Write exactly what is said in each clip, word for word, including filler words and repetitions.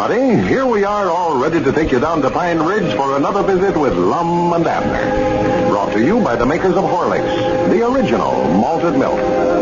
everybody. Here we are, all ready to take you down to Pine Ridge for another visit with Lum and Abner. Brought to you by the makers of Horlicks, the original malted milk.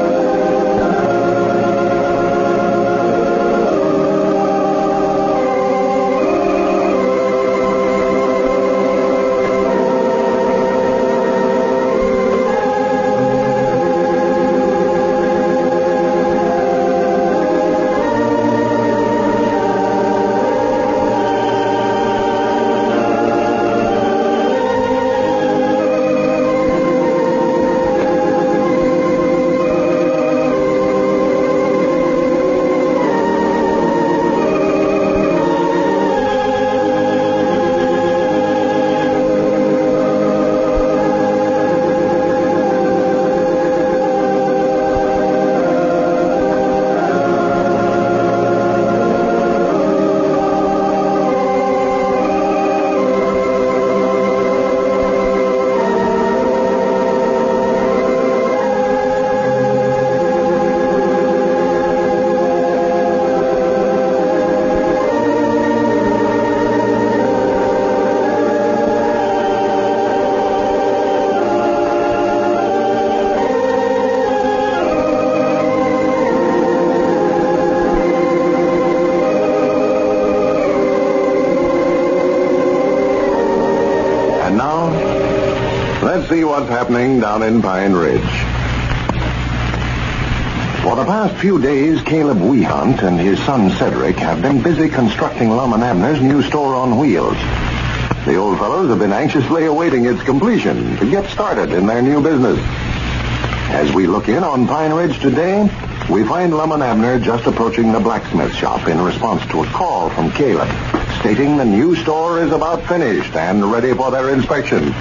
Let's see what's happening down in Pine Ridge. For the past few days, Caleb Wehunt and his son Cedric have been busy constructing Lum and Abner's new store on wheels. The old fellows have been anxiously awaiting its completion to get started in their new business. As we look in on Pine Ridge today, we find Lum and Abner just approaching the blacksmith shop in response to a call from Caleb, stating the new store is about finished and ready for their inspection.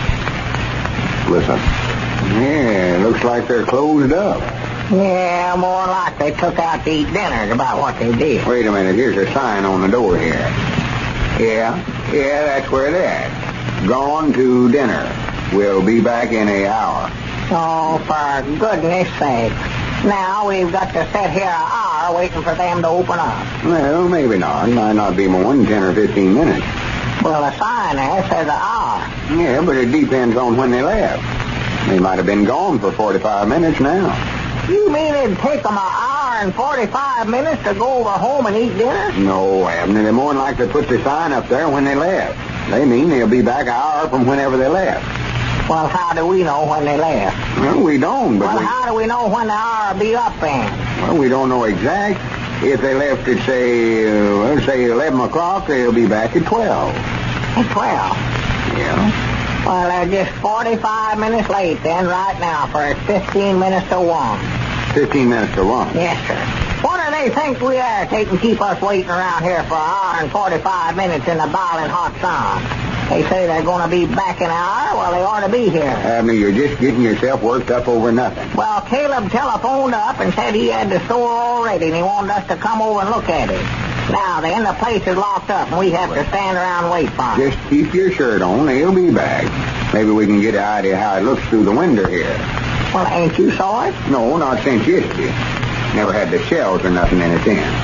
Listen. Yeah, looks like they're closed up. Yeah, more like they took out to eat dinner about what they did. Wait a minute, here's a sign on the door here. Yeah, yeah, that's where it is. Gone to dinner. We'll be back in an hour. Oh, for goodness sake. Now we've got to sit here an hour waiting for them to open up. Well, maybe not. Might not be more than ten or fifteen minutes. Well, the sign there says an hour. Yeah, but it depends on when they left. They might have been gone for forty-five minutes now. You mean it'd take them an hour and forty-five minutes to go over home and eat dinner? No, Abner. They're more than likely to put the sign up there when they left. They mean they'll be back an hour from whenever they left. Well, how do we know when they left? Well, we don't, but well, we... how do we know when the hour will be up then? Well, we don't know exact. If they left at, say, uh, well, say eleven o'clock, they'll be back at twelve. At twelve? Yeah. Well, they're just forty-five minutes late then, right now, for it's fifteen minutes to one. Fifteen minutes to one? Yes, sir. What do they think we are, taking keep us waiting around here for an hour and forty-five minutes in the boiling hot sun? They say they're going to be back in an hour. Well, they ought to be here. Abner, you're just getting yourself worked up over nothing. Well, Caleb telephoned up and said he had the store all ready and he wanted us to come over and look at it. Now, then, the place is locked up and we have to stand around and wait for him. Just keep your shirt on. They'll be back. Maybe we can get an idea how it looks through the window here. Well, ain't you saw it? No, not since yesterday. Never had the shells or nothing in it then.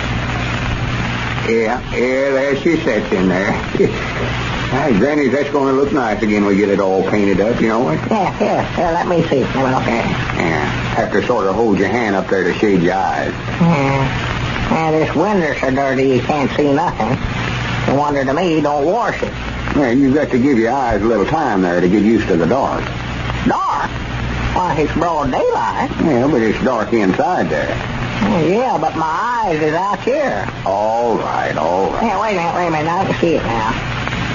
Yeah, yeah, there she sits in there. Hey, Granny, that's going to look nice again when we get it all painted up, you know what? Yeah, yeah, yeah, let me see. Let me look at it. Yeah, have to sort of hold your hand up there to shade your eyes. Yeah. Yeah, this window's so dirty you can't see nothing. No wonder to me you don't wash it. Yeah, you've got to give your eyes a little time there to get used to the dark. Dark? Why, it's broad daylight. Yeah, but it's dark inside there. Well, yeah, but my eyes is out here. All right, all right. Yeah, wait a minute, wait a minute. I can see it now.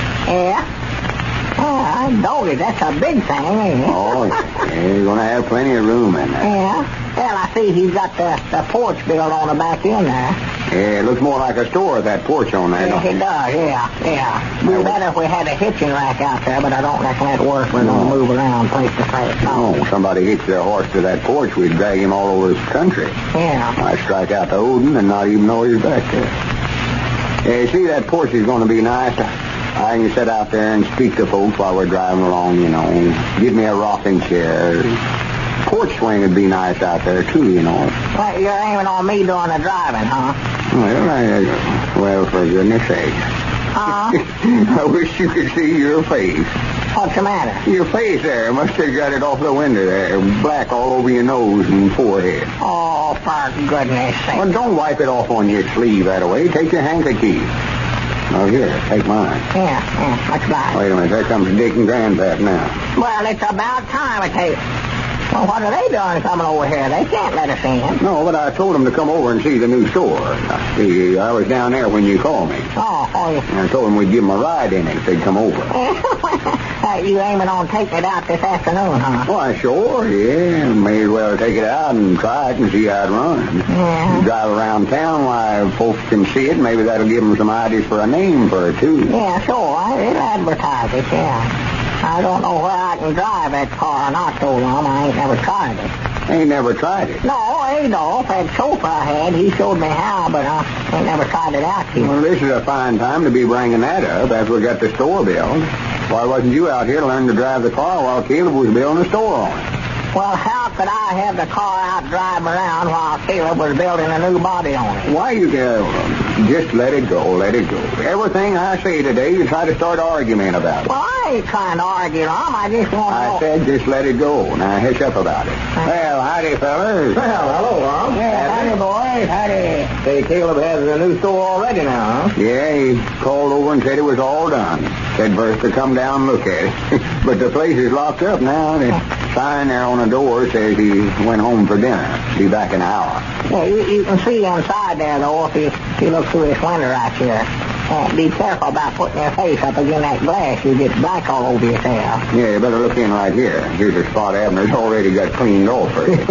Yeah? Oh, doggy, that's a big thing, ain't it? Oh, yeah. You're going to have plenty of room in there. Yeah. Well, I see he's got the, the porch built on the back end there. Yeah, it looks more like a store with that porch on there, Yes, don't it it? does, yeah, yeah. It'd be better if we had a hitching rack out there, but I don't reckon that'd work. We're going to move around place to place. No, somebody hitched their horse to that porch, we'd drag him all over the country. Yeah. I strike out to Odin and not even know he's back there. Yeah, you see, that porch is going to be nice. I can sit out there and speak to folks while we're driving along, you know. Give me a rocking chair. porch swing would be nice out there, too, you know. Well, you're aiming on me doing the driving, huh? Well, I, well, for goodness sake. Uh-huh. I wish you could see your face. What's the matter? Your face there. Must have got it off the window there. Black all over your nose and forehead. Oh, for goodness sake. Well, don't wipe it off on your sleeve that way. Take your handkerchief. Oh, here, take mine. Yeah, yeah, that's right. Wait a minute. There comes Dick and Grandpap now. Well, it's about time it takes. Well, what are they doing coming over here? They can't let us in. No, but I told them to come over and see the new store. See, I was down there when you called me. Oh, oh, you... And I told them we'd give them a ride in it if they'd come over. uh, you aiming on taking it out this afternoon, huh? Why, sure, yeah. May as well take it out and try it and see how it runs. Yeah. You drive around town, why, folks can see it. Maybe that'll give them some ideas for a name for it, too. Yeah, sure. I will advertise it, yeah. I don't know where I can drive that car or not so long. I ain't never tried it. Ain't never tried it? No, Adolf, that chauffeur I had, he showed me how, but I ain't never tried it out here. Well, this is a fine time to be bringing that up after we got the store built. Why wasn't you out here to learn to drive the car while Caleb was building the store on it? Well, how could I have the car out driving around while Caleb was building a new body on it? Why, you uh, just let it go, let it go. Everything I say today, you try to start arguing about it. Well, I ain't trying to argue, Tom. I just want to I know... said just let it go. Now, hush up about it. Well, howdy, fellas. Well, hello, Tom. Yeah, howdy, boys. Howdy. Say, Caleb has a new store already now, huh? Yeah, he called over and said it was all done. Said for us to come down and look at it. But the place is locked up now. The sign there on the door says he went home for dinner. Be back in an hour. Yeah, you, you can see inside there, though, if you, if you look through this window right here. Uh, be careful about putting your face up against that glass. You get black all over yourself. Yeah, you better look in right here. Here's a spot Abner's already got cleaned off for you.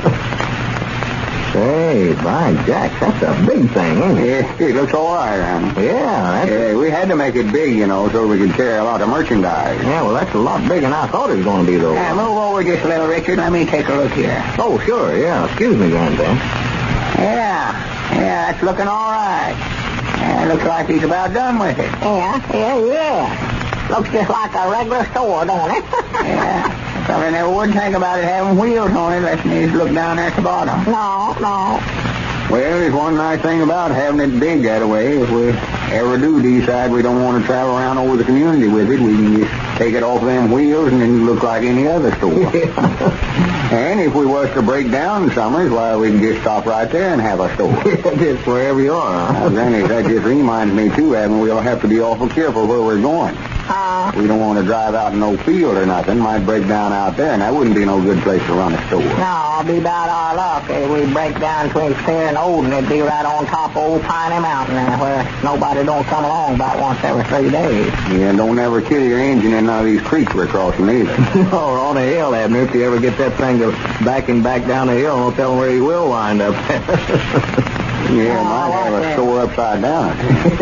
Say, by Jack, that's a big thing, ain't it? Yeah, it looks all right, huh? Yeah, that's... Yeah, we had to make it big, you know, so we could carry a lot of merchandise. Yeah, well, that's a lot bigger than I thought it was going to be, though. Yeah, move over just a little, Richard. Let me take a look here. Oh, sure, yeah. Excuse me, Granddad. Yeah, yeah, that's looking all right. Yeah, looks like he's about done with it. Yeah, yeah, yeah. Looks just like a regular store, don't it? Yeah. Probably never would think about it having wheels on it unless you just look down there at the bottom. No, no. Well, there's one nice thing about having it big that way. If we ever do decide we don't want to travel around over the community with it, we can just take it off them wheels and then look like any other store. And if we was to break down summers, why, we can just stop right there and have a store. Just wherever you are, huh? Well, Granny, that just reminds me, too, Adam, we'll have to be awful careful where we're going. Uh, We don't want to drive out in no field or nothing. Might break down out there, and that wouldn't be no good place to run a store. no, I'll be about our luck. If we break down between Fair and Olden, it'd be right on top of old Piney Mountain there, where nobody don't come along about once every three days. Yeah, don't ever kill your engine in none of these creeks we're crossing either. Or on a hill, Abner, if you ever get that thing to backing back down the hill, don't tell him where he will wind up. Yeah, might have a store upside down.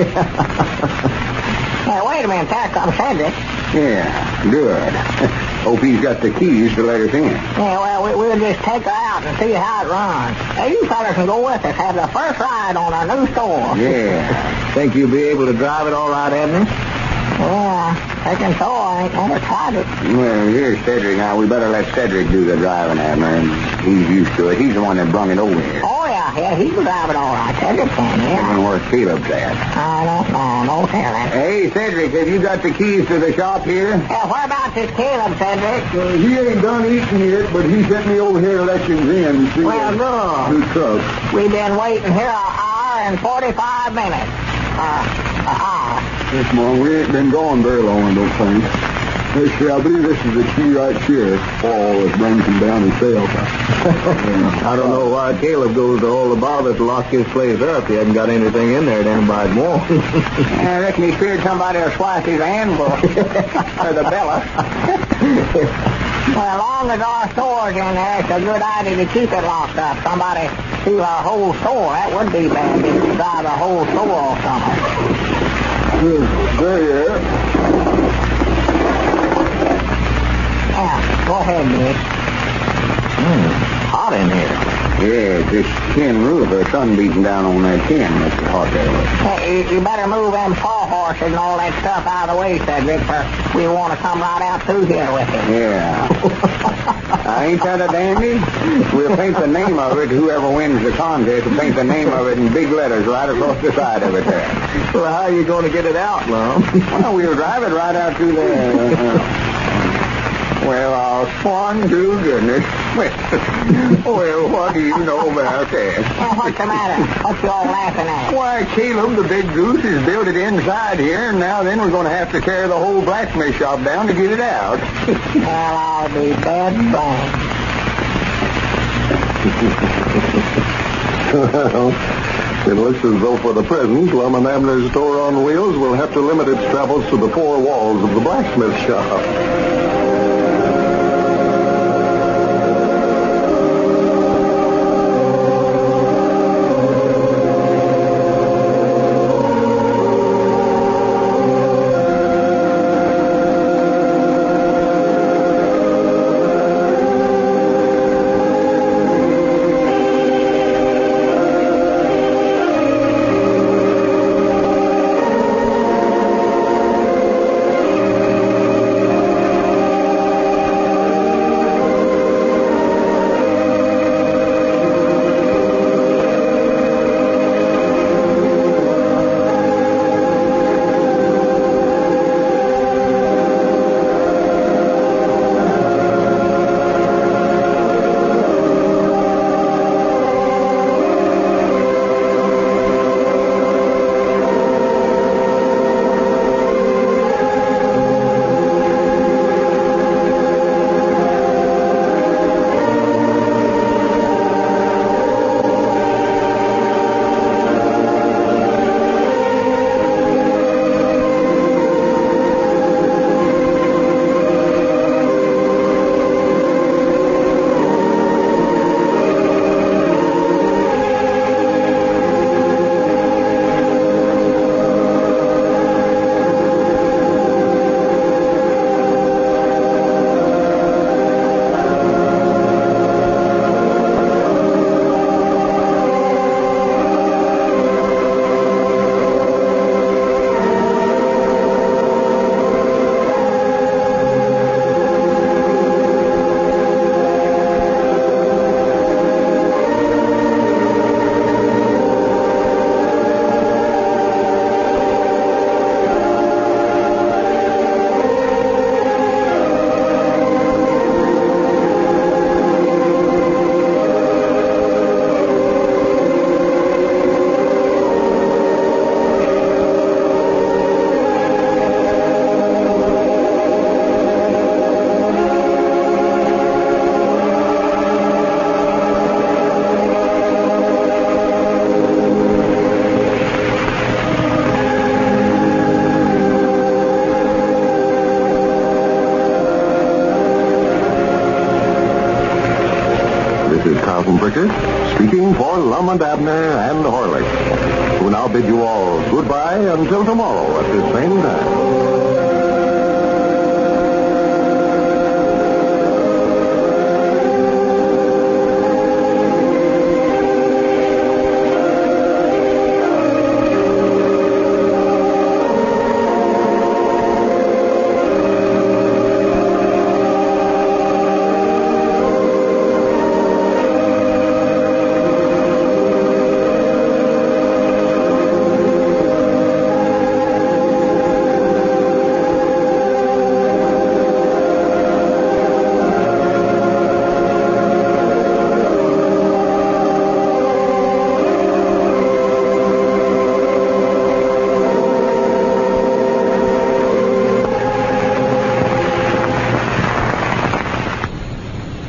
Hey, wait a minute, that's some Cedric. Yeah, good. Hope he's got the keys to let us in. Yeah, well, we, we'll just take her out and see how it runs. Hey, you fellas can go with us, have the first ride on our new store. Yeah. Think you'll be able to drive it all right, Abner? Yeah, I reckon so. I ain't never tried it. Well, here's Cedric now. We better let Cedric do the driving, Abner, and he's used to it. He's the one that brung it over here. Oh, yeah, yeah, he can drive it all right. Cedric can, yeah. Even where Caleb's at. I don't know, no telling. Hey, Cedric, have you got the keys to the shop here? Yeah, whereabouts is Caleb, Cedric? Uh, he ain't done eating yet, but he sent me over here to let you in and see Well, good. the truck. We've been waiting here an hour and forty-five minutes. Uh, an hour. Yes, Mom, we ain't been gone very long, I don't think. Let's see, I believe this is the key right here. Paul that brings him down himself. I don't know why Caleb goes to all the bother to lock his place up. He hasn't got anything in there to anybody more. I reckon he feared somebody will swipe his anvil. Or the Bella. Well, as long as our store's in there, it's a good idea to keep it locked up. Somebody steal our whole store. That would be bad if you drive the whole store off somewhere. There you are. Yeah, go ahead, Nick. Mm, hot in here. Yeah, this tin roof, the sun beating down on that tin, Mister Hardtail. Hey, you, you better move them sawhorses and all that stuff out of the way, Cedric, for we want to come right out through here with it. Yeah. uh, ain't that a dandy? We'll paint the name of it. Whoever wins the contest will paint the name of it in big letters right across the side of it there. Well, how are you going to get it out, Lum? Well, we'll drive it right out through there. Uh, well, I'll swan to goodness. Well, what do you know about that? Well, what's the matter? What you all laughing at? Why, Caleb, the big goose, has built it inside here, and now then we're going to have to tear the whole blacksmith shop down to get it out. Well, I'll be dead bang. Well, it looks as though for the present, Lum and Abner's store on wheels will have to limit its travels to the four walls of the blacksmith shop. Speaking for Lum and Abner and Horlick, who now bid you all goodbye until tomorrow at this same time.